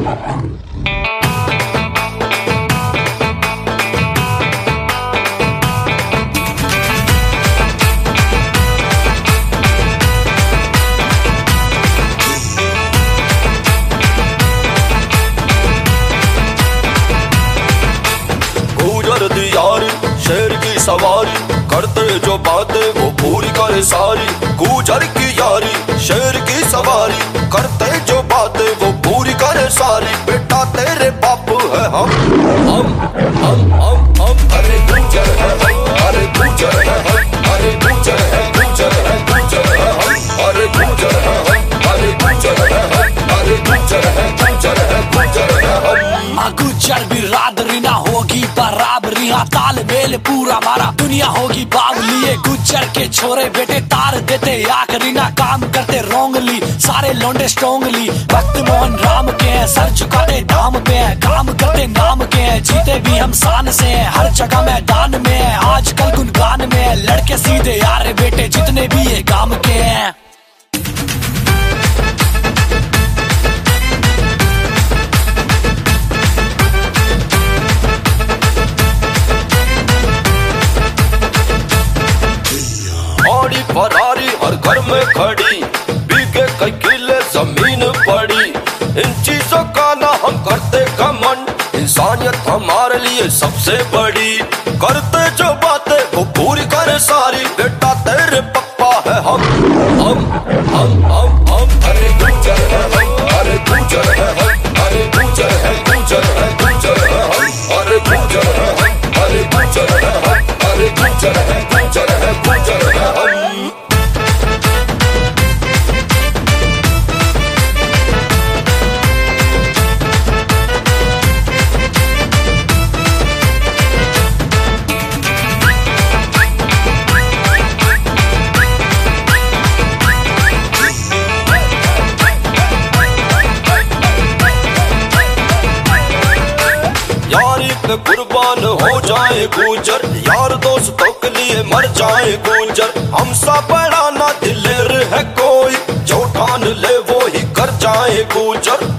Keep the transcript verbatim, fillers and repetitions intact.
शेर की सवारी करते जो बातें वो पूरी करे सारी। गुजर की यारी शेर की सवारी करते जो बातें वो पूरी करे सारी। बेटा तेरे बाप है हम हम हम हम हम अरे गुजर है हम, अरे गुजर है हम, अरे गुजर है गुजर है गुजर है हम, अरे गुजर है हम, अरे गुजर है हम, अरे गुजर है गुजर है गुजर है हम। गुजर बिरादरी ना होगी बराबरी, हाँ तालमेल पूरा मारा दुनिया होगी बावली। गुजर के छोरे बेटे तार देते आखिरी ना काम करते रोंगली, सारे लौंडे स्ट्रोंगली। भक्त मोहन राम के हैं, सर झुकाते धाम पे हैं, काम करते नाम के हैं, जीते भी हम शान से हैं, हर जगह मैदान में है, आजकल गुनगान में है। लड़के सीधे यार बेटे जितने भी ये गांव के हैं। फरारी हर घर में खड़ी, बीघे कई किले जमीन पड़ी। इन चीजों का ना हम करते घमंड, इंसानियत हमारे लिए सबसे बड़ी। करते जो बातें वो पूरी करे सारी। बेटा तेरे पप्पा है हम हम हम हम हम अरे गुजर है हम, अरे गुजर है हम, अरे गुजर है गुजर है गुजर है हम, अरे गुजर है हम, अरे गुजर है हम, अरे गुजर है गुजर है गुजर है हम। यारी पे कुर्बान हो जाए गुजर, यार दोस्तों के लिए मर जाए गुजर। हमसा बड़ा ना दिलेर है कोई, जो ठान ले वो ही कर जाए गुजर।